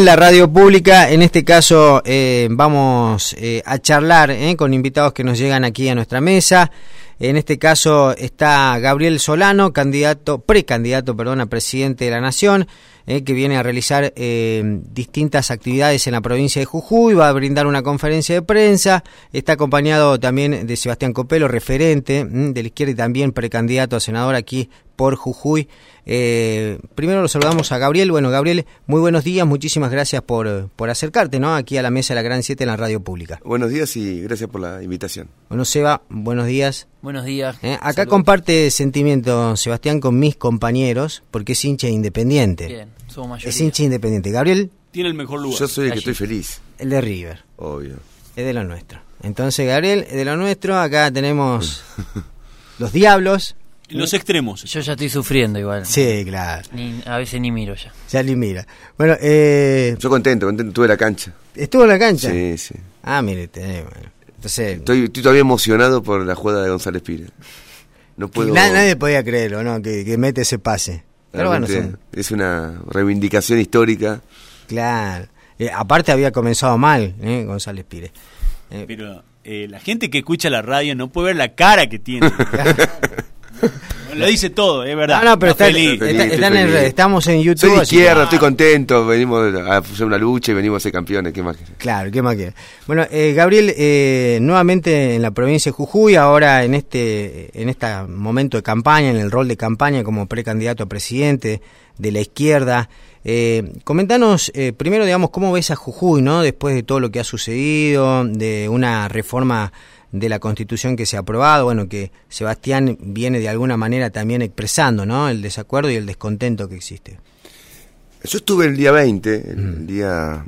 en la radio pública. En este caso vamos a charlar con invitados que nos llegan aquí a nuestra mesa. En este caso está Gabriel Solano, precandidato a presidente de la Nación, que viene a realizar distintas actividades en la provincia de Jujuy, va a brindar una conferencia de prensa, está acompañado también de Sebastián Copelo, referente de la izquierda y también precandidato a senador aquí por Jujuy. Primero lo saludamos a Gabriel. Bueno, Gabriel, muy buenos días, muchísimas gracias por acercarte, ¿no?, aquí a la mesa de la Gran 7 en la radio pública. Buenos días y gracias por la invitación. Bueno, Seba, buenos días. Buenos días. Acá Saludos. Comparte sentimiento Sebastián con mis compañeros, porque es hincha Independiente. Bien, somos mayoría. Es hincha Independiente. Gabriel tiene el mejor lugar. Yo soy el que estoy feliz. El de River. Obvio. Es de lo nuestro. Entonces, Gabriel, es de lo nuestro. Acá tenemos los Diablos. Los extremos. Yo ya estoy sufriendo igual. Sí, claro. A veces ni miro ya. Ya ni mira. Bueno, Yo contento, tuve la cancha. ¿estuvo en la cancha? Sí, sí. Ah, mire, bueno. Entonces, Estoy todavía emocionado por la jugada de González Pires. No puedo. nadie podía creerlo, ¿no? Que mete ese pase. Pero bueno, es una reivindicación histórica. claro. Aparte había comenzado mal, González Pires. Pero la gente que escucha la radio no puede ver la cara que tiene. Lo dice todo, es verdad. No, pero Está feliz. estamos en YouTube. Soy de así izquierda, que- estoy contento. Venimos a hacer una lucha y venimos a ser campeones. ¿Qué más? Claro, ¿qué más quiere? Bueno, Gabriel, nuevamente en la provincia de Jujuy, ahora en este momento de campaña, en el rol de campaña como precandidato a presidente de la izquierda. Comentanos primero, digamos, cómo ves a Jujuy, ¿no? Después de todo lo que ha sucedido, de una reforma de la Constitución que se ha aprobado, bueno, que Sebastián viene de alguna manera también expresando, ¿no?, el desacuerdo y el descontento que existe. Yo estuve el día 20, el día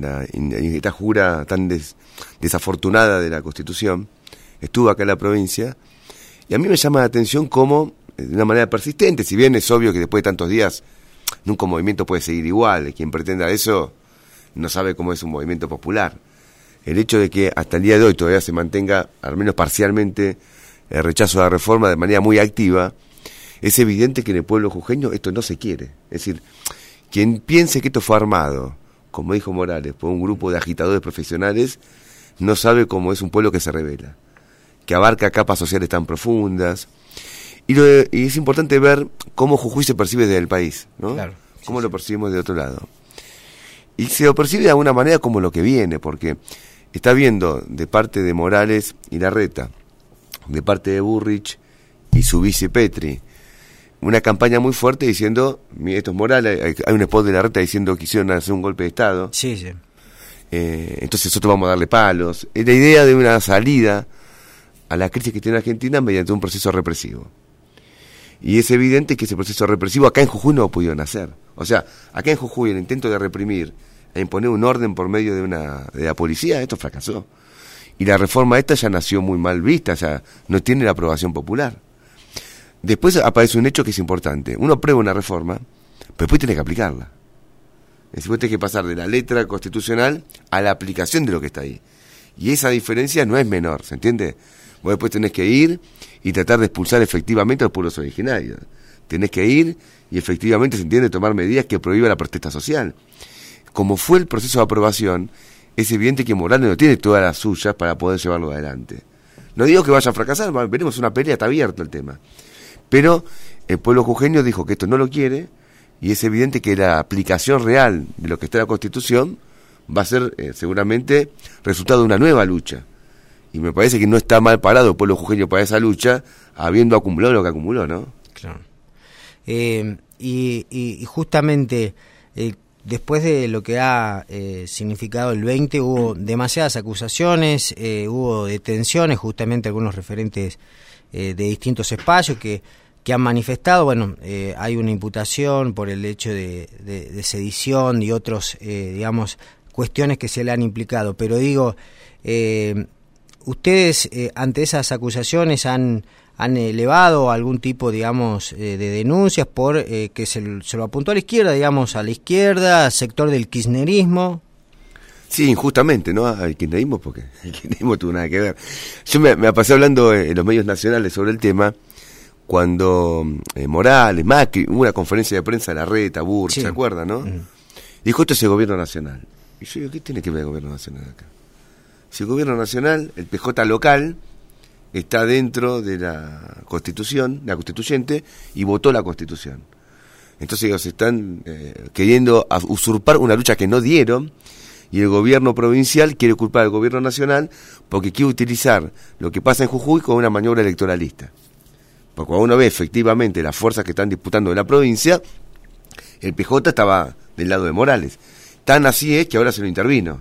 de esta jura tan desafortunada de la Constitución. Estuve acá en la provincia y a mí me llama la atención cómo, de una manera persistente, si bien es obvio que después de tantos días nunca un movimiento puede seguir igual, quien pretenda eso no sabe cómo es un movimiento popular. El hecho de que hasta el día de hoy todavía se mantenga, al menos parcialmente, el rechazo a la reforma de manera muy activa, es evidente que en el pueblo jujeño esto no se quiere. Es decir, quien piense que esto fue armado, como dijo Morales, por un grupo de agitadores profesionales, no sabe cómo es un pueblo que se rebela, que abarca capas sociales tan profundas. Y es importante ver cómo Jujuy se percibe desde el país, ¿no? Claro, cómo lo percibimos de otro lado. Y se lo percibe de alguna manera como lo que viene, porque está viendo de parte de Morales y Larreta, de parte de Burrich y su vice Petri, una campaña muy fuerte diciendo, esto es Morales, hay un spot de Larreta diciendo que quisieron hacer un golpe de Estado. Sí, sí. Entonces nosotros vamos a darle palos. Es la idea de una salida a la crisis que tiene Argentina mediante un proceso represivo. Y es evidente que ese proceso represivo acá en Jujuy no lo pudieron hacer. O sea, acá en Jujuy el intento de reprimir, a imponer un orden por medio de la policía, esto fracasó. Y la reforma esta ya nació muy mal vista, ya no tiene la aprobación popular. Después aparece un hecho que es importante. Uno aprueba una reforma, pero después tiene que aplicarla. Es decir, vos tenés que pasar de la letra constitucional a la aplicación de lo que está ahí. Y esa diferencia no es menor, ¿se entiende? Vos después tenés que ir y tratar de expulsar efectivamente a los pueblos originarios. Tenés que ir y efectivamente, se entiende, tomar medidas que prohíban la protesta social. Como fue el proceso de aprobación, es evidente que Morales no tiene todas las suyas para poder llevarlo adelante. No digo que vaya a fracasar, veremos una pelea, está abierto el tema. Pero el pueblo jujeño dijo que esto no lo quiere, y es evidente que la aplicación real de lo que está en la Constitución va a ser seguramente resultado de una nueva lucha. Y me parece que no está mal parado el pueblo jujeño para esa lucha, habiendo acumulado lo que acumuló, ¿no? Claro. Y justamente después de lo que ha significado el 20, hubo demasiadas acusaciones, hubo detenciones, justamente algunos referentes de distintos espacios que han manifestado. Bueno, hay una imputación por el hecho de sedición y otros, digamos, cuestiones que se le han implicado. Pero digo, ustedes ante esas acusaciones han elevado algún tipo, digamos, de denuncias por que se lo apuntó a la izquierda, digamos, a la izquierda, sector del kirchnerismo. Sí, injustamente, ¿no? Al kirchnerismo, porque el kirchnerismo tuvo nada que ver. Yo me pasé hablando en los medios nacionales sobre el tema cuando Morales, Macri, hubo una conferencia de prensa de Larreta, Burr, Sí. ¿se acuerdan, no? Dijo, esto es el gobierno nacional. Y yo digo, ¿qué tiene que ver el gobierno nacional acá? Si el gobierno nacional, el PJ local, está dentro de la Constitución, la constituyente, y votó la Constitución. Entonces ellos están queriendo usurpar una lucha que no dieron, y el gobierno provincial quiere culpar al gobierno nacional porque quiere utilizar lo que pasa en Jujuy como una maniobra electoralista. Porque cuando uno ve efectivamente las fuerzas que están disputando de la provincia, el PJ estaba del lado de Morales. Tan así es que ahora se lo intervino.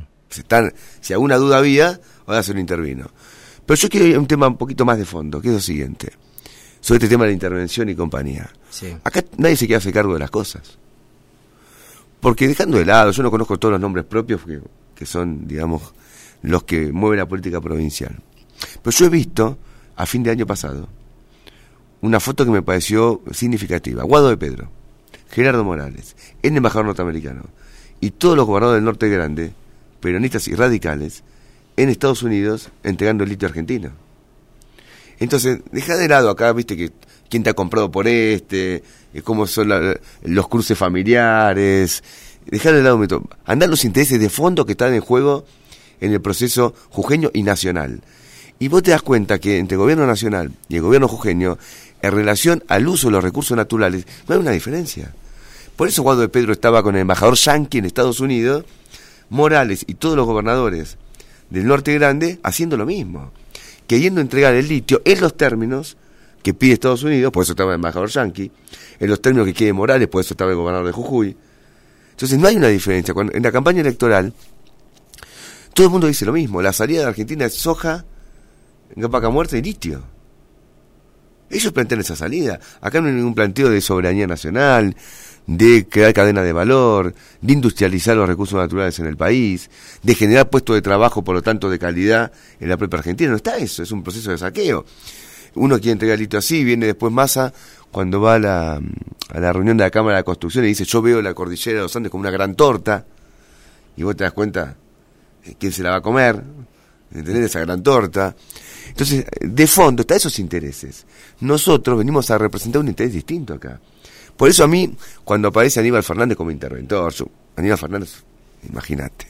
Si alguna duda había, ahora se lo intervino. Pero yo quiero ir a un tema un poquito más de fondo, que es lo siguiente. Sobre este tema de la intervención y compañía. Sí. Acá nadie se quiere hacer cargo de las cosas. Porque dejando de lado, yo no conozco todos los nombres propios que son, digamos, los que mueven la política provincial. Pero yo he visto, a fin de año pasado, una foto que me pareció significativa. Guado de Pedro, Gerardo Morales, el embajador norteamericano, y todos los gobernadores del Norte Grande, peronistas y radicales, en Estados Unidos, entregando el litio argentino. Entonces, deja de lado acá, viste, que quién te ha comprado por cómo son los cruces familiares. Dejar de lado, andar los intereses de fondo que están en juego en el proceso jujeño y nacional. Y vos te das cuenta que entre el gobierno nacional y el gobierno jujeño, en relación al uso de los recursos naturales, no hay una diferencia. Por eso Guado de Pedro estaba con el embajador yanqui en Estados Unidos, Morales y todos los gobernadores del Norte Grande haciendo lo mismo, queriendo entregar el litio en los términos que pide Estados Unidos, por eso estaba el embajador yanqui, en los términos que quiere Morales, por eso estaba el gobernador de Jujuy. Entonces no hay una diferencia. Cuando, en la campaña electoral, todo el mundo dice lo mismo, la salida de Argentina es soja, vaca muerta y litio. Ellos plantean esa salida. Acá no hay ningún planteo de soberanía nacional, de crear cadena de valor, de industrializar los recursos naturales en el país, de generar puestos de trabajo, por lo tanto, de calidad en la propia Argentina. No está eso, es un proceso de saqueo. Uno quiere entregar el litio así, viene después Massa, cuando va a la reunión de la Cámara de Construcción y dice, yo veo la cordillera de los Andes como una gran torta, y vos te das cuenta quién se la va a comer, ¿entendés? Esa gran torta. Entonces, de fondo, está esos intereses. Nosotros venimos a representar un interés distinto acá. Por eso a mí, cuando aparece Aníbal Fernández como interventor, Aníbal Fernández, imagínate,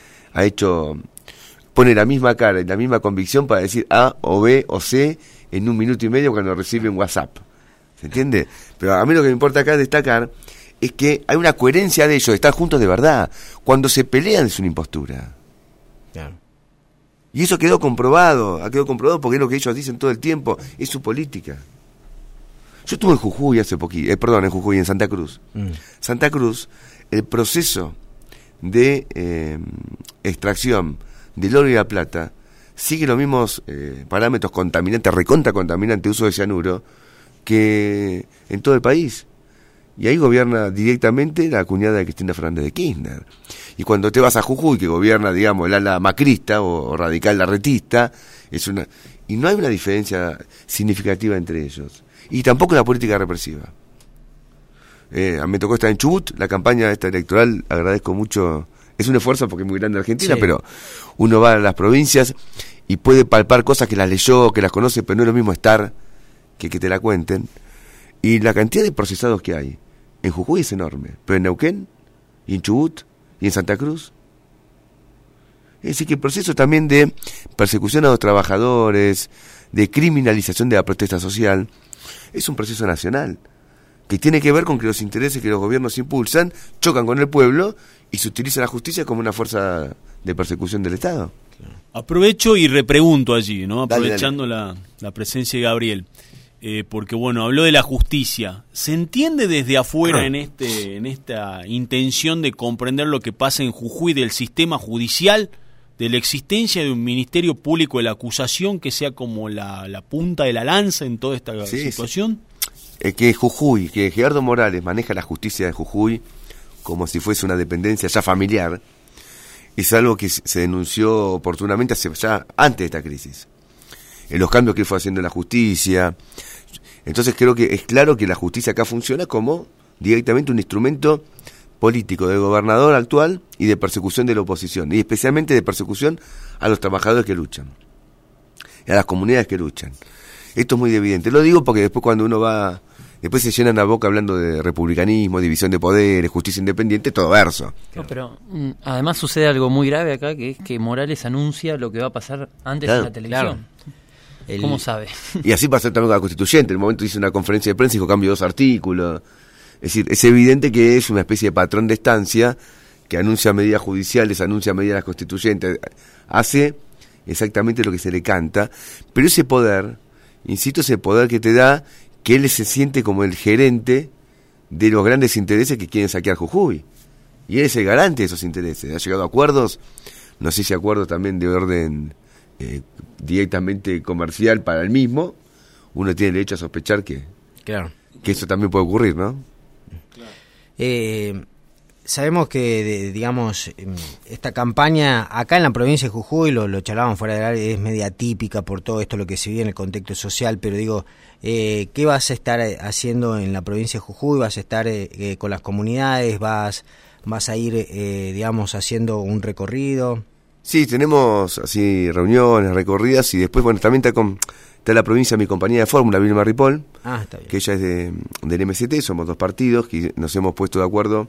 pone la misma cara y la misma convicción para decir A o B o C en 1 minuto y medio cuando recibe un WhatsApp. ¿Se entiende? Pero a mí lo que me importa acá destacar es que hay una coherencia de ellos, de estar juntos de verdad. Cuando se pelean es una impostura. Claro. Y eso quedó comprobado porque es lo que ellos dicen todo el tiempo, es su política. Yo estuve en Jujuy hace poquito, en Jujuy, en Santa Cruz. Santa Cruz, el proceso de extracción del oro y la plata sigue los mismos parámetros contaminantes, recontra contaminantes, uso de cianuro, que en todo el país. Y ahí gobierna directamente la cuñada de Cristina Fernández de Kirchner. Y cuando te vas a Jujuy, que gobierna, digamos, el ala macrista o radical larretista, y no hay una diferencia significativa entre ellos. Y tampoco la política represiva. Me tocó estar en Chubut, la campaña esta electoral, agradezco mucho, es un esfuerzo porque es muy grande Argentina, sí. Pero uno va a las provincias y puede palpar cosas que las leyó, que las conoce, pero no es lo mismo estar que te la cuenten. Y la cantidad de procesados que hay en Jujuy es enorme, pero en Neuquén, y en Chubut, y en Santa Cruz. Es decir, que el proceso también de persecución a los trabajadores, de criminalización de la protesta social, es un proceso nacional, que tiene que ver con que los intereses que los gobiernos impulsan chocan con el pueblo y se utiliza la justicia como una fuerza de persecución del Estado. Aprovecho y repregunto allí, ¿no? Aprovechando Dale. La presencia de Gabriel. Porque bueno, habló de la justicia. ¿Se entiende desde afuera en esta intención de comprender lo que pasa en Jujuy del sistema judicial, de la existencia de un ministerio público de la acusación que sea como la punta de la lanza en toda esta situación? Sí. Que Gerardo Morales maneja la justicia de Jujuy como si fuese una dependencia ya familiar, es algo que se denunció oportunamente ya antes de esta crisis. En los cambios que fue haciendo en la justicia. Entonces creo que es claro que la justicia acá funciona como directamente un instrumento político del gobernador actual y de persecución de la oposición, y especialmente de persecución a los trabajadores que luchan, y a las comunidades que luchan. Esto es muy evidente. Lo digo porque después cuando uno va Después se llenan la boca hablando de republicanismo, división de poderes, justicia independiente, todo verso. No, pero además sucede algo muy grave acá, que es que Morales anuncia lo que va a pasar antes Claro, en la televisión. ¿Cómo sabe? Y así pasó también con la constituyente. En el momento hizo una conferencia de prensa y dijo cambio 2 artículos. Es decir, es evidente que es una especie de patrón de estancia que anuncia medidas judiciales, anuncia medidas constituyentes, hace exactamente lo que se le canta, pero ese poder, insisto, ese poder que te da que él se siente como el gerente de los grandes intereses que quieren saquear Jujuy. Y él es el garante de esos intereses. Ha llegado a acuerdos, no sé si acuerdos también de orden directamente comercial para el mismo. Uno tiene derecho a sospechar que eso también puede ocurrir, ¿no? Sabemos que, digamos, esta campaña acá en la provincia de Jujuy, lo charlaban fuera del área, es media típica por todo esto, lo que se vive en el contexto social, pero digo, ¿qué vas a estar haciendo en la provincia de Jujuy? ¿Vas a estar con las comunidades? ¿Vas a ir, digamos, haciendo un recorrido? Sí, tenemos así reuniones, recorridas, y después, bueno, también está la provincia mi compañía de fórmula, Vilma Ripoll, está bien. que ella es del MST, somos 2 partidos que nos hemos puesto de acuerdo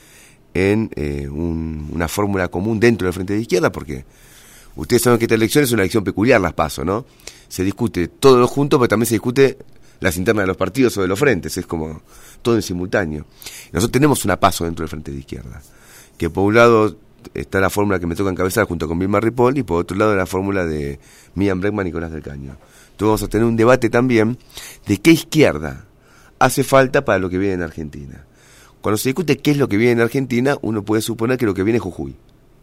en una fórmula común dentro del Frente de Izquierda, porque ustedes saben que esta elección es una elección peculiar, las PASO, ¿no? Se discute todo lo junto, pero también se discute las internas de los partidos o de los frentes, es como todo en simultáneo. Nosotros tenemos una PASO dentro del Frente de Izquierda, que por un lado está la fórmula que me toca encabezar junto con Vilma Ripoll, y por otro lado la fórmula de Miriam Bregman y Nicolás del Caño. Entonces vamos a tener un debate también de qué izquierda hace falta para lo que viene en Argentina. Cuando se discute qué es lo que viene en Argentina, uno puede suponer que lo que viene es Jujuy.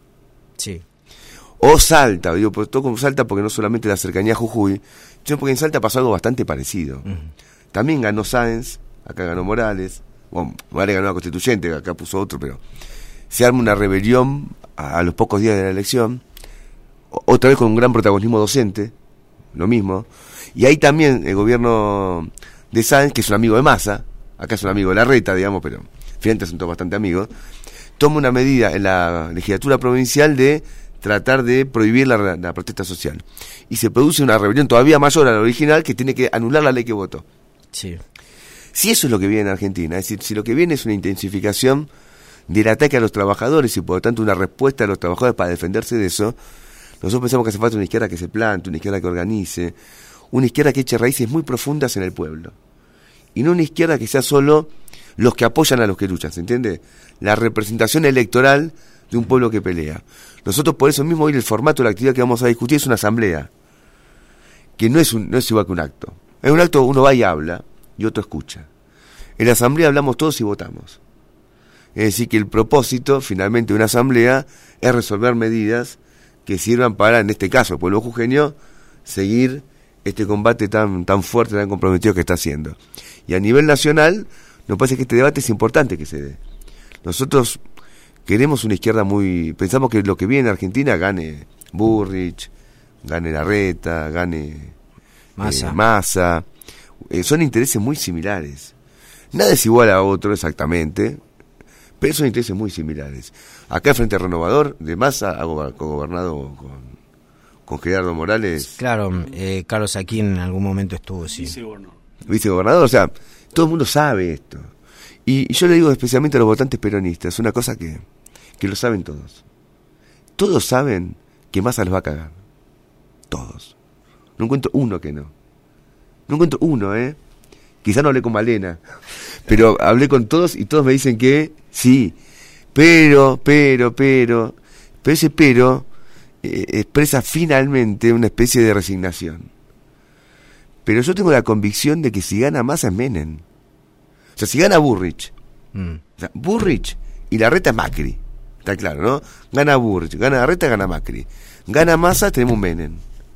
Sí. O Salta, digo, pues todo con Salta porque no solamente la cercanía a Jujuy, sino porque en Salta pasó algo bastante parecido. También ganó Sáenz, acá ganó Morales, bueno, Morales ganó la constituyente, acá puso otro, pero se arma una rebelión a los pocos días de la elección, otra vez con un gran protagonismo docente, lo mismo, y ahí también el gobierno de Sáenz, que es un amigo de Massa, acá es un amigo de Larreta, digamos, pero finalmente son todos bastante amigos, toma una medida en la legislatura provincial de tratar de prohibir la protesta social. Y se produce una rebelión todavía mayor a la original que tiene que anular la ley que votó. Sí. Si eso es lo que viene en Argentina, es decir, si lo que viene es una intensificación del ataque a los trabajadores y por lo tanto una respuesta a los trabajadores para defenderse de eso, nosotros pensamos que hace falta una izquierda que se plante, una izquierda que organice, una izquierda que eche raíces muy profundas en el pueblo. Y no una izquierda que sea solo los que apoyan a los que luchan, ¿se entiende? La representación electoral de un pueblo que pelea. Nosotros por eso mismo hoy el formato de la actividad que vamos a discutir es una asamblea, que no es igual que un acto. En un acto uno va y habla y otro escucha. En la asamblea hablamos todos y votamos. Es decir, que el propósito finalmente de una asamblea es resolver medidas que sirvan para, en este caso, el pueblo jujeño, seguir este combate tan fuerte, tan comprometido que está haciendo. Y a nivel nacional, nos parece que este debate es importante que se dé. Nosotros queremos una izquierda pensamos que lo que viene en Argentina gane Burrich, gane Larreta, gane Massa. Son intereses muy similares. Nada es igual a otro exactamente, pero son intereses muy similares. Acá el Frente Renovador de Massa ha gobernado con Gerardo Morales. Claro, Carlos aquí en algún momento estuvo, sí. Vicegobernador, o sea, todo el mundo sabe esto. Y yo le digo especialmente a los votantes peronistas, una cosa que lo saben todos. Todos saben que Massa los va a cagar. Todos. No encuentro uno que no. No encuentro uno, Quizá no hablé con Malena, pero hablé con todos y todos me dicen que sí. Pero ese expresa finalmente una especie de resignación. Pero yo tengo la convicción de que si gana Massa es Menem. O sea, si gana Burrich, o sea, Burrich y Larreta es Macri, está claro, ¿no? Gana Burrich, gana Larreta, gana Macri. Gana Massa, tenemos un Menem.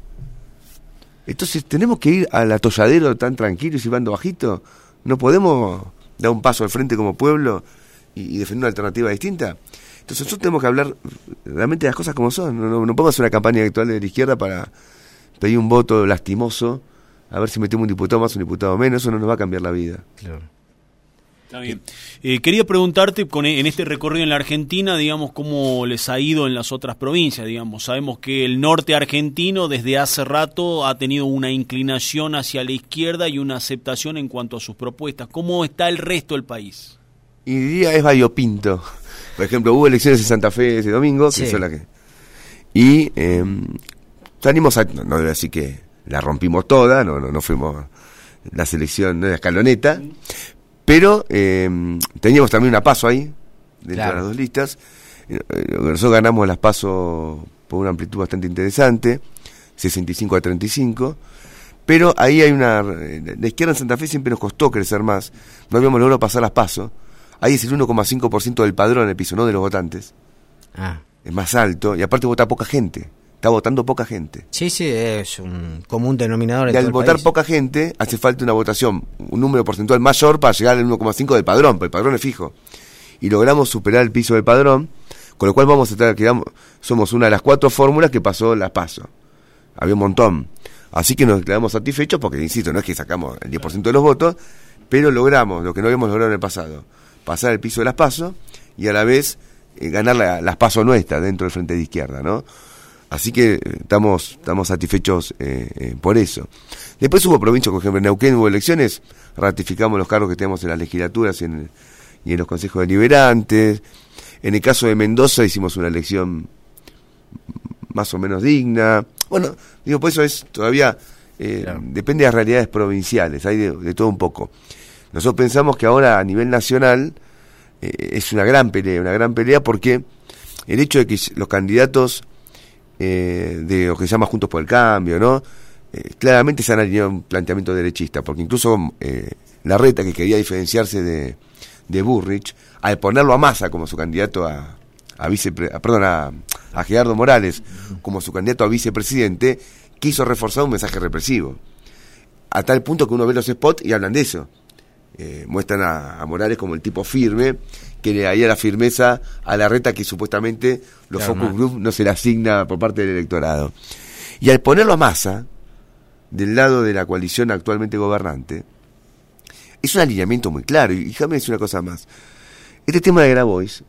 Entonces, ¿tenemos que ir al atolladero tan tranquilo y silbando bajito? ¿No podemos dar un paso al frente como pueblo y defender una alternativa distinta? Entonces, nosotros tenemos que hablar realmente de las cosas como son. No podemos hacer una campaña electoral de la izquierda para pedir un voto lastimoso, a ver si metemos un diputado más o un diputado menos. Eso no nos va a cambiar la vida. Claro. Está bien. Quería preguntarte, en este recorrido en la Argentina, digamos, cómo les ha ido en las otras provincias, digamos. Sabemos que el norte argentino desde hace rato ha tenido una inclinación hacia la izquierda y una aceptación en cuanto a sus propuestas. ¿Cómo está el resto del país? Y diría es variopinto. Por ejemplo, hubo elecciones en Santa Fe ese domingo, que Sí. son las que... Y salimos a... No debo decir que la rompimos toda, no fuimos la selección, no era escaloneta, pero teníamos también una PASO ahí, dentro Claro. de las dos listas. Nosotros ganamos las PASO por una amplitud bastante interesante, 65-35, pero ahí hay una... La izquierda en Santa Fe siempre nos costó crecer más, no habíamos logrado pasar las PASO. Ahí es el 1,5% del padrón el piso, no de los votantes. Ah. Es más alto, y aparte vota poca gente. Está votando poca gente. Sí, es un común denominador en Y al todo el votar país. poca gente, hace falta una votación, un número porcentual mayor para llegar al 1,5 del padrón, porque el padrón es fijo. Y logramos superar el piso del padrón, con lo cual vamos a estar, somos una de las 4 fórmulas que pasó las PASO. Había un montón. Así que nos quedamos satisfechos, porque, insisto, no es que sacamos el 10% de los votos, pero logramos lo que no habíamos logrado en el pasado. Pasar el piso de las PASO y a la vez ganar las PASO nuestras dentro del Frente de Izquierda, ¿no? Así que estamos satisfechos por eso. Después hubo provincias, por ejemplo, en Neuquén hubo elecciones, ratificamos los cargos que tenemos en las legislaturas y en los consejos deliberantes. En el caso de Mendoza hicimos una elección más o menos digna. Bueno, digo, pues eso es todavía, Claro. depende de las realidades provinciales, hay de todo un poco. Nosotros pensamos que ahora a nivel nacional es una gran pelea porque el hecho de que los candidatos de lo que se llama Juntos por el Cambio, ¿no? Claramente se han alineado a un planteamiento derechista, porque incluso Larreta, que quería diferenciarse de Burrich, al ponerlo a Massa como su candidato a Gerardo Morales como su candidato a vicepresidente, quiso reforzar un mensaje represivo. A tal punto que uno ve los spots y hablan de eso. Muestran a Morales como el tipo firme, que le daría la firmeza a Larreta que supuestamente los Claro, focus group no se le asigna por parte del electorado. Y al ponerlo a Massa, del lado de la coalición actualmente gobernante, es un alineamiento muy claro. Y déjame decir una cosa más. Este tema de Grabois,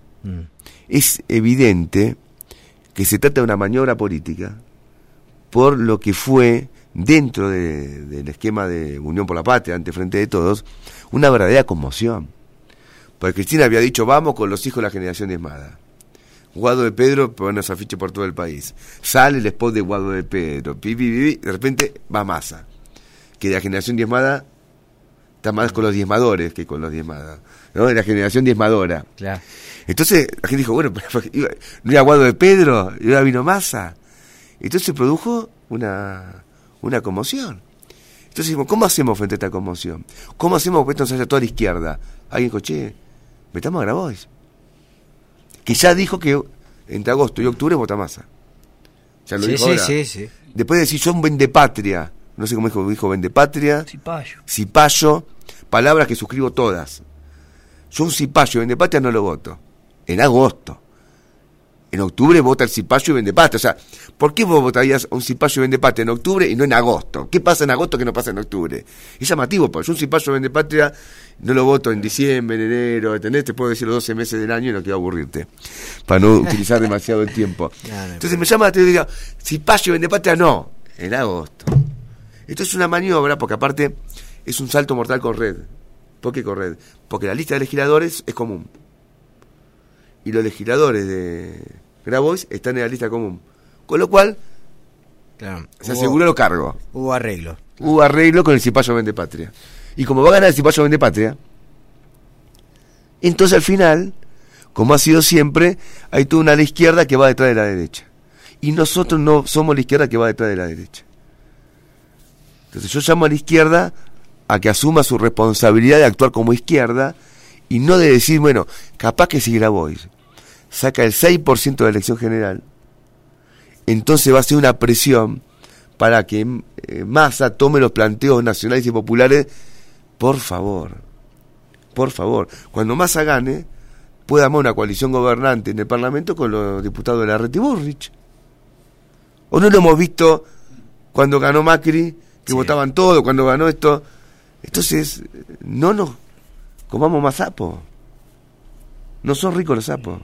es evidente que se trata de una maniobra política por lo que fue, dentro del esquema de Unión por la Patria, ante Frente de Todos, una verdadera conmoción. Porque Cristina había dicho, vamos con los hijos de la generación diezmada. Guado de Pedro pone los afiches por todo el país. Sale el spot de Guado de Pedro. De repente va Massa. Que de la generación diezmada está más con los diezmadores que con los diezmadas, ¿no? De la generación diezmadora. Claro. Entonces la gente dijo, bueno, no era Guado de Pedro, y ahora vino Massa. Entonces se produjo una conmoción. Entonces dijimos, ¿cómo hacemos frente a esta conmoción? ¿Cómo hacemos que esto nos haya toda la izquierda? Alguien dijo, che, metamos a Grabois, que ya dijo que entre agosto y octubre vota Massa. Ya lo dijo ahora. Sí. Después de decir, yo un vendepatria, no sé cómo dijo vendepatria, cipayo, palabras que suscribo todas. Yo un cipayo y vendepatria no lo voto. En agosto. En octubre vota el cipayo y vendepatria. O sea, ¿por qué vos votarías a un cipayo y vendepatria en octubre y no en agosto? ¿Qué pasa en agosto que no pasa en octubre? Es llamativo, porque yo un cipayo y vendepatria no lo voto en diciembre, en enero, ¿entendés? Te puedo decir los 12 meses del año y no quiero aburrirte, para no utilizar demasiado el tiempo. Entonces me llama la atención y digo, cipayo y vendepatria no, en agosto. Esto es una maniobra, porque aparte es un salto mortal con Red. ¿Por qué con Red? Porque la lista de legisladores es común. Y los legisladores de Grabois están en la lista común. Con lo cual, Claro. se aseguró los cargos. Hubo arreglo. Hubo arreglo con el cipayo vendepatria. Y como va a ganar el cipayo vendepatria, entonces al final, como ha sido siempre, hay toda una ala izquierda que va detrás de la derecha. Y nosotros no somos la izquierda que va detrás de la derecha. Entonces yo llamo a la izquierda a que asuma su responsabilidad de actuar como izquierda y no de decir, bueno, capaz que si Grabois saca el 6% de la elección general, entonces va a ser una presión para que Massa tome los planteos nacionales y populares. Por favor, cuando Massa gane, puede armar una coalición gobernante en el Parlamento con los diputados de Larreta y Burrich. ¿O no lo hemos visto cuando ganó Macri, que votaban todo, cuando ganó esto? Entonces, comamos más sapo. No son ricos los sapos.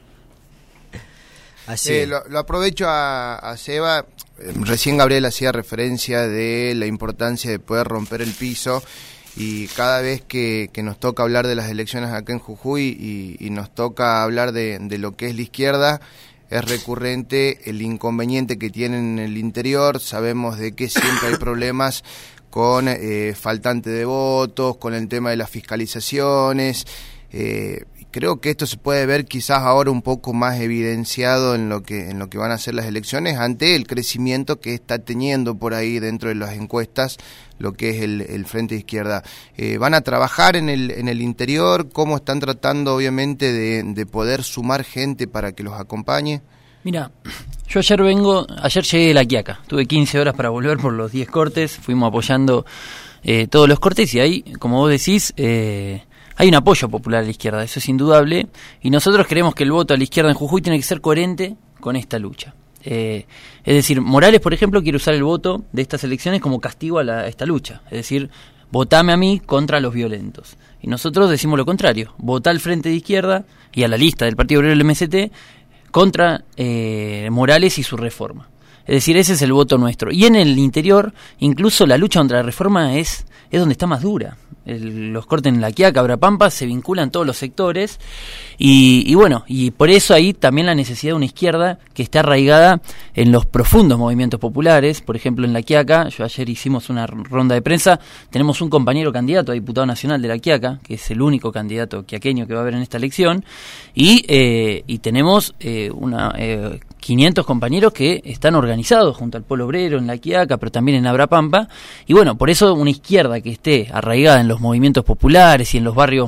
Así. Lo aprovecho a Seba. Recién Gabriel hacía referencia de la importancia de poder romper el piso, y cada vez que nos toca hablar de las elecciones acá en Jujuy y nos toca hablar de lo que es la izquierda, es recurrente el inconveniente que tienen en el interior. Sabemos de que siempre hay problemas con faltante de votos, con el tema de las fiscalizaciones. Creo que esto se puede ver quizás ahora un poco más evidenciado en lo que van a ser las elecciones, ante el crecimiento que está teniendo por ahí dentro de las encuestas lo que es el Frente de Izquierda. ¿Van a trabajar en el interior? ¿Cómo están tratando obviamente de poder sumar gente para que los acompañe? Mira, yo ayer llegué de La Quiaca, tuve 15 horas para volver por los 10 cortes, fuimos apoyando todos los cortes, y ahí, como vos decís, hay un apoyo popular a la izquierda, eso es indudable, y nosotros creemos que el voto a la izquierda en Jujuy tiene que ser coherente con esta lucha. Es decir, Morales, por ejemplo, quiere usar el voto de estas elecciones como castigo a esta lucha, es decir, votame a mí contra los violentos. Y nosotros decimos lo contrario, votá al Frente de Izquierda y a la lista del Partido Obrero del MST contra Morales y su reforma. Es decir, ese es el voto nuestro. Y en el interior, incluso la lucha contra la reforma es donde está más dura. Los cortes en La Quiaca, Abrapampa, se vinculan todos los sectores, y bueno, y por eso ahí también la necesidad de una izquierda que esté arraigada en los profundos movimientos populares. Por ejemplo, en La Quiaca, yo ayer hicimos una ronda de prensa, tenemos un compañero candidato a diputado nacional de La Quiaca, que es el único candidato quiaqueño que va a haber en esta elección, y tenemos 500 compañeros que están organizados junto al Polo Obrero en La Quiaca, pero también en Abrapampa, y bueno, por eso una izquierda que esté arraigada en los movimientos populares y en los barrios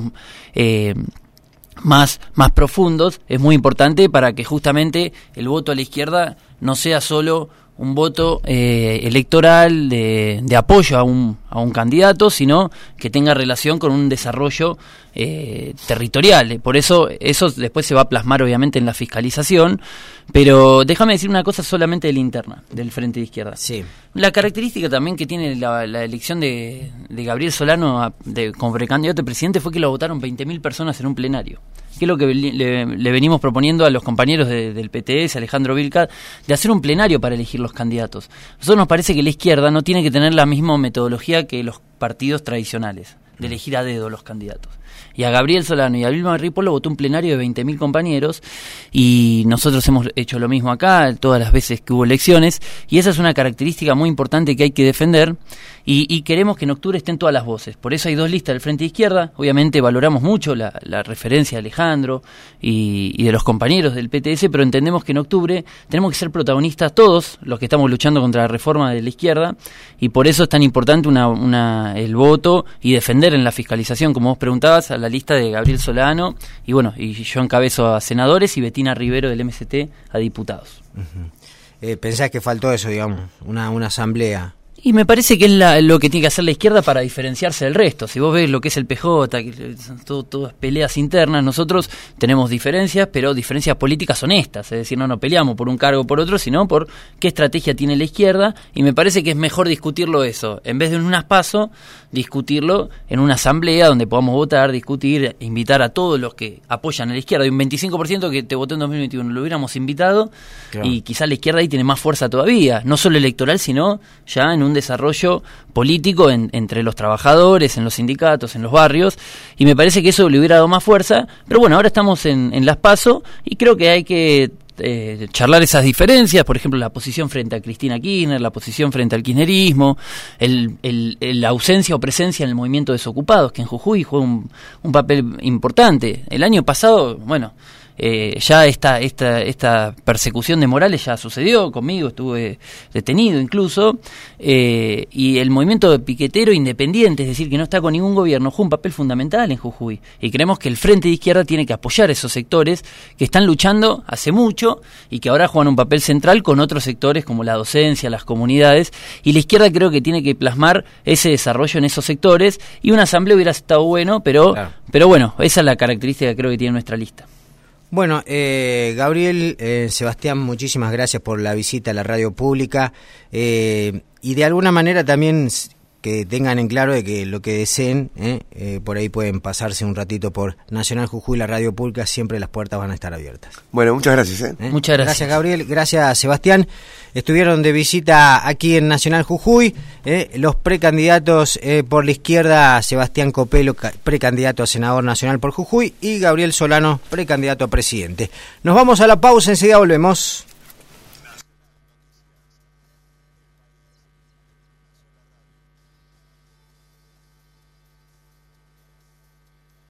más profundos es muy importante, para que justamente el voto a la izquierda no sea solo un voto electoral de apoyo a un candidato, sino que tenga relación con un desarrollo territorial. Por eso después se va a plasmar obviamente en la fiscalización. Pero déjame decir una cosa solamente de la interna del Frente de Izquierda. Sí. La característica también que tiene la elección de Gabriel Solano como precandidato a presidente fue que lo votaron 20.000 personas en un plenario, que es lo que le venimos proponiendo a los compañeros del PTS, Alejandro Vilca, de hacer un plenario para elegir los candidatos. A nosotros nos parece que la izquierda no tiene que tener la misma metodología que los partidos tradicionales, de elegir a dedo los candidatos. Y a Gabriel Solano y a Vilma Ripoll lo votó un plenario de 20.000 compañeros, y nosotros hemos hecho lo mismo acá todas las veces que hubo elecciones, y esa es una característica muy importante que hay que defender, y queremos que en octubre estén todas las voces. Por eso hay 2 listas del Frente de Izquierda. Obviamente valoramos mucho la referencia de Alejandro y de los compañeros del PTS, pero entendemos que en octubre tenemos que ser protagonistas todos los que estamos luchando contra la reforma de la izquierda, y por eso es tan importante el voto y defender en la fiscalización, como vos preguntabas, a la lista de Gabriel Solano, y bueno, y yo encabezo a senadores, y Betina Rivero del MST a diputados. ¿Pensás que faltó eso, digamos, una asamblea? Y me parece que es lo que tiene que hacer la izquierda para diferenciarse del resto. Si vos ves lo que es el PJ, que son todas peleas internas, nosotros tenemos diferencias, pero diferencias políticas honestas. Es decir, no peleamos por un cargo o por otro, sino por qué estrategia tiene la izquierda, y me parece que es mejor discutirlo eso. En vez de en unas PASO, discutirlo en una asamblea donde podamos votar, discutir, invitar a todos los que apoyan a la izquierda. Hay un 25% que te votó en 2021, lo hubiéramos invitado, claro. Y quizás la izquierda ahí tiene más fuerza todavía, no solo electoral, sino ya en un desarrollo político entre los trabajadores, en los sindicatos, en los barrios, y me parece que eso le hubiera dado más fuerza. Pero bueno, ahora estamos en las PASO, y creo que hay que charlar esas diferencias, por ejemplo, la posición frente a Cristina Kirchner, la posición frente al kirchnerismo, la ausencia o presencia en el movimiento desocupados, que en Jujuy juega un papel importante. El año pasado, bueno, ya esta persecución de Morales ya sucedió conmigo, estuve detenido incluso, y el movimiento piquetero independiente, es decir, que no está con ningún gobierno, juega un papel fundamental en Jujuy, y creemos que el Frente de Izquierda tiene que apoyar a esos sectores que están luchando hace mucho y que ahora juegan un papel central con otros sectores como la docencia, las comunidades, y la izquierda creo que tiene que plasmar ese desarrollo en esos sectores, y una asamblea hubiera estado bueno, pero bueno, esa es la característica que creo que tiene nuestra lista. Bueno, Gabriel, Sebastián, muchísimas gracias por la visita a la radio pública, y de alguna manera también que tengan en claro de que lo que deseen, por ahí pueden pasarse un ratito por Nacional Jujuy, la radio pública, siempre las puertas van a estar abiertas. Bueno, muchas gracias. Muchas gracias. Gracias, Gabriel, gracias, Sebastián. Estuvieron de visita aquí en Nacional Jujuy, los precandidatos por la izquierda, Sebastián Copelo, precandidato a senador nacional por Jujuy, y Gabriel Solano, precandidato a presidente. Nos vamos a la pausa, enseguida volvemos.